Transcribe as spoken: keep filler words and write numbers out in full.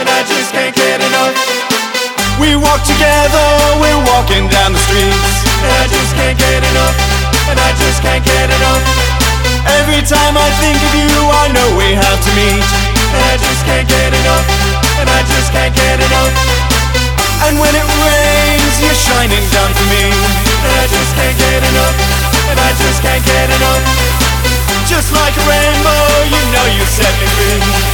and I just can't get enough. We walk together, we're walking down the streets, and I just can't get enough, and I just can't get enough. Every time I think of you, I know we have to meet, and I just can't get enough, and I just can't get enough. And when it rains, you're shining down for me, and I just can't get enough, and I just can't get enough. just like a rainbow, you know you set me free.